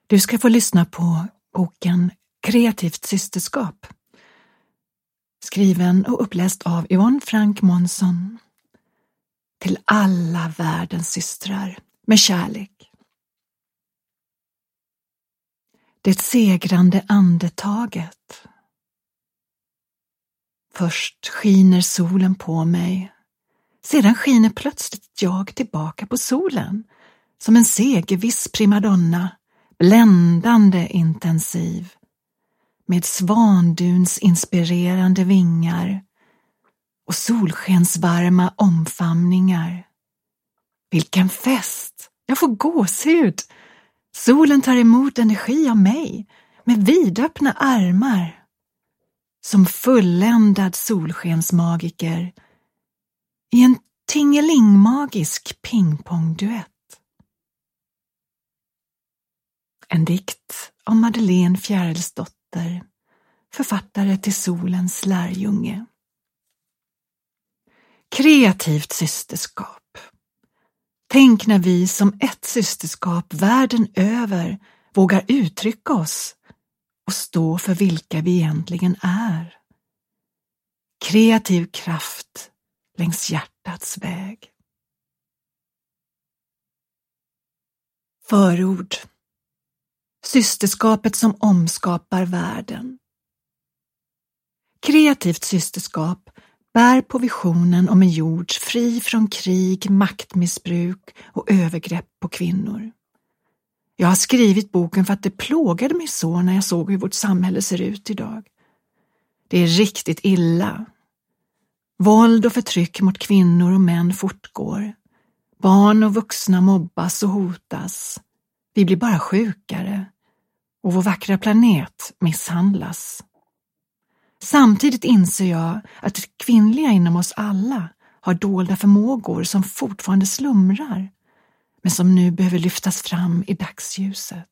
Du ska få lyssna på boken Kreativt systerskap, skriven och uppläst av Yvonne Frank Månsson. Till alla världens systrar, med kärlek. Det segrande andetaget. Först skiner solen på mig. Sedan skiner plötsligt jag tillbaka på solen. Som en segerviss primadonna, bländande intensiv. Med svanduns inspirerande vingar och solskensvarma omfamningar. Vilken fest! Jag får gåshud! Solen tar emot energi av mig med vidöppna armar. Som fulländad solskensmagiker i en tingelingmagisk pingpongduett. En dikt av Madeleine Fjärilsdotter, författare till Solens lärjunge. Kreativt systerskap. Tänk när vi som ett systerskap världen över vågar uttrycka oss och stå för vilka vi egentligen är. Kreativ kraft längs hjärtats väg. Förord. Systerskapet som omskapar världen. Kreativt systerskap bär på visionen om en jord fri från krig, maktmissbruk och övergrepp på kvinnor. Jag har skrivit boken för att det plågade mig så när jag såg hur vårt samhälle ser ut idag. Det är riktigt illa. Våld och förtryck mot kvinnor och män fortgår. Barn och vuxna mobbas och hotas. Vi blir bara sjukare. Och vår vackra planet misshandlas. Samtidigt inser jag att det kvinnliga inom oss alla har dolda förmågor som fortfarande slumrar, men som nu behöver lyftas fram i dagsljuset.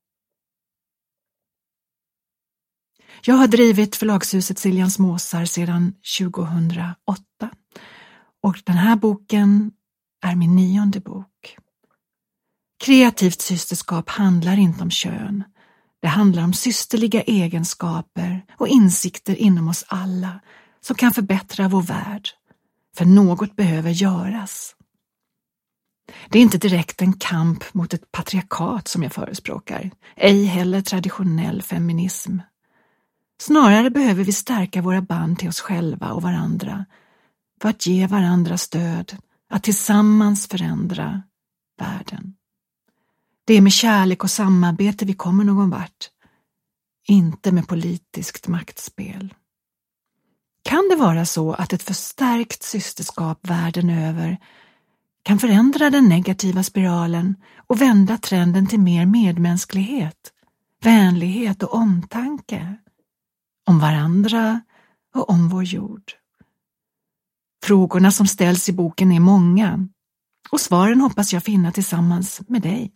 Jag har drivit förlagshuset Siljans Måsar sedan 2008 och den här boken är min 9:e bok. Kreativt systerskap handlar inte om kön. Det handlar om systerliga egenskaper och insikter inom oss alla som kan förbättra vår värld, för något behöver göras. Det är inte direkt en kamp mot ett patriarkat som jag förespråkar, ej heller traditionell feminism. Snarare behöver vi stärka våra band till oss själva och varandra för att ge varandra stöd att tillsammans förändra världen. Det är med kärlek och samarbete vi kommer någon vart, inte med politiskt maktspel. Kan det vara så att ett förstärkt systerskap världen över kan förändra den negativa spiralen och vända trenden till mer medmänsklighet, vänlighet och omtanke om varandra och om vår jord? Frågorna som ställs i boken är många och svaren hoppas jag finna tillsammans med dig.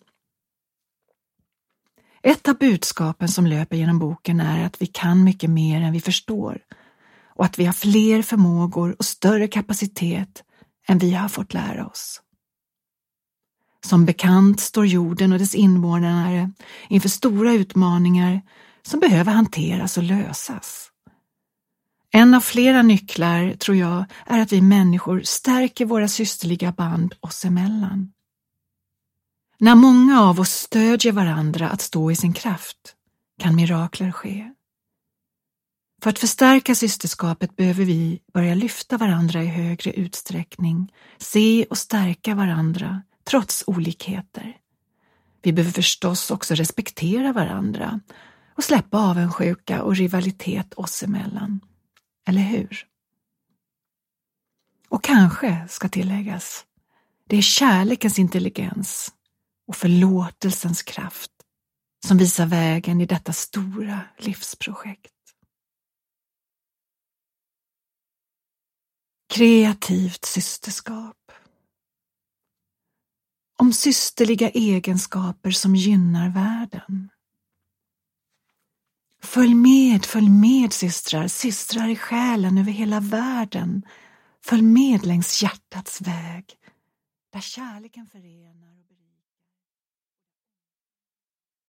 Ett av budskapen som löper genom boken är att vi kan mycket mer än vi förstår och att vi har fler förmågor och större kapacitet än vi har fått lära oss. Som bekant står jorden och dess invånare inför stora utmaningar som behöver hanteras och lösas. En av flera nycklar, tror jag, är att vi människor stärker våra systerliga band oss emellan. När många av oss stödjer varandra att stå i sin kraft kan mirakler ske. För att förstärka systerskapet behöver vi börja lyfta varandra i högre utsträckning, se och stärka varandra trots olikheter. Vi behöver förstås också respektera varandra och släppa avundsjuka och rivalitet oss emellan. Eller hur? Och kanske ska tilläggas, det är kärlekens intelligens och förlåtelsens kraft som visar vägen i detta stora livsprojekt. Kreativt systerskap. Om systerliga egenskaper som gynnar världen. Följ med systrar, systrar i själen över hela världen. Följ med längs hjärtats väg, där kärleken förenar.